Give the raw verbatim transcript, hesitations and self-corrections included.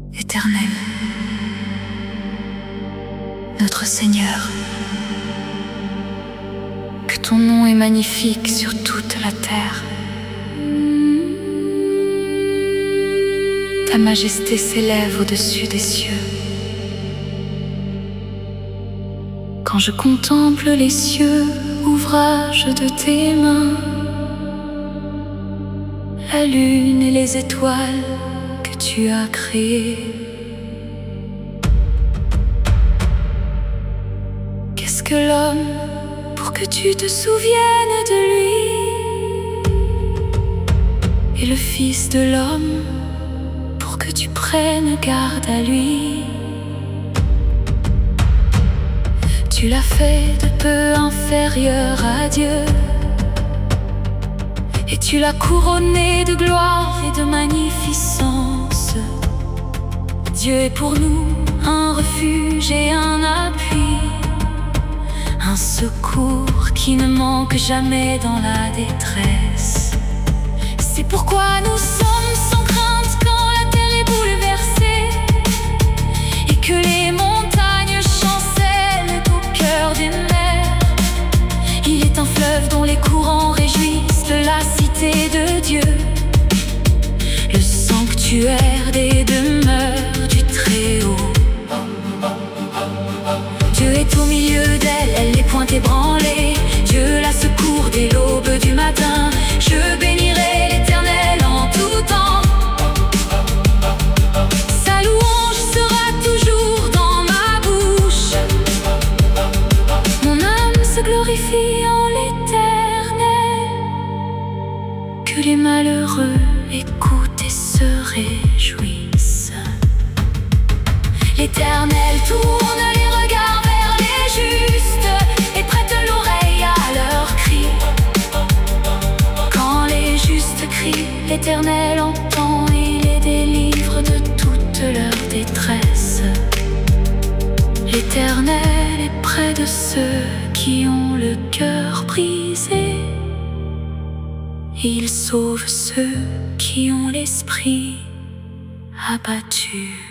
Éternel, notre Seigneur, que ton nom est magnifique sur toute la terre. Ta majesté s'élève au-dessus des cieux. Quand je contemple les cieux, ouvrage de tes mains, la lune et les étoiles que tu as créées. Qu'est-ce que l'homme pour que tu te souviennes de lui, et le Fils de l'homme pour que tu prennes garde à lui? Tu l'as fait de peu inférieur à Dieu, et tu l'as couronné de gloire et de magnificence. Dieu est pour nous un refuge et un appui, un secours qui ne manque jamais dans la détresse. C'est pourquoi nous sommes sans crainte quand la terre est bouleversée et que les montagnes chancellent au cœur des mers. Il est un fleuve dont les courants réjouissent de la cité de Dieu, le sanctuaire des demeures du Très-Haut. Dieu est au milieu d'elle, elle n'est point ébranlée. Dieu la secourt dès l'aube du matin. Je bénirai l'Éternel en tout temps. Sa louange sera toujours dans ma bouche. Mon âme se glorifie en l'Éternel. Que les malheureux écoutent et se réjouissent. L'Éternel tourne les regards vers les justes et prête l'oreille à leurs cris. Quand les justes crient, l'Éternel entend et les délivre de toute leur détresse. L'Éternel est près de ceux qui ont le cœur brisé. Il sauve ceux qui ont l'esprit abattu.